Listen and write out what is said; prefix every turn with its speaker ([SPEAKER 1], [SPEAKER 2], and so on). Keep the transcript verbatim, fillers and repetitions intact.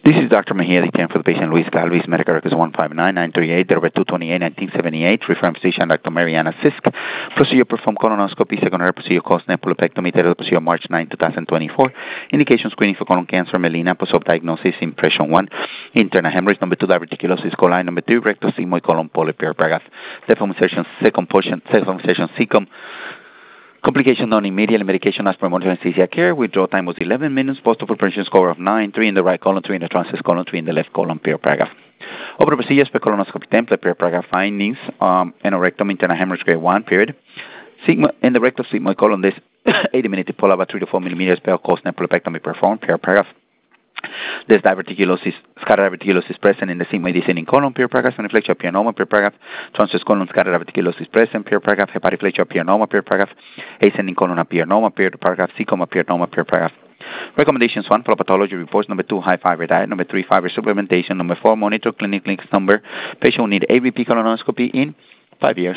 [SPEAKER 1] This is Doctor Mejia, the for the patient Luis Galvez, medical records one five nine nine three eight, number two twenty-eight nineteen seventy-eight, referring physician Doctor Mariana Sisk. Procedure performed colonoscopy, secondary procedure caused nepulopectomy, third procedure March ninth, twenty twenty-four. Indication screening for colon cancer, melena, post-op diagnosis, impression one, internal hemorrhage, number two, diverticulosis coli, number three, rectal sigmoid colon polyp paragraph, deformation, second portion, deformation, cecum. Complication non immediate, medication as per monitoring anesthesia care. Withdrawal time was eleven minutes. Post-op operation score of nine, three in the right colon, three in the transverse colon, three in the left colon, per paragraph. Open procedures per colonoscopy template, per paragraph findings, um, anorectum, internal hemorrhage grade one, period. Sigma, in the rectal sigmoid colon, this eighty minute pull about three to four millimeters per cause nepulopectomy performed, per paragraph. There's diverticulosis, scatter diverticulosis present in the sigmoid descending colon, per paragraph, and inflection of pianoma, per paragraph, transverse colon, scatter diverticulosis present, per paragraph, hepatic flexure of pianoma, per paragraph, ascending colon of pianoma, per paragraph, cecum of pianoma, per paragraph. Recommendations: one, follow pathology reports. Number two, high fiber diet. Number three, fiber supplementation. Number four, monitor clinic links number. Patient will need A B P colonoscopy in five years.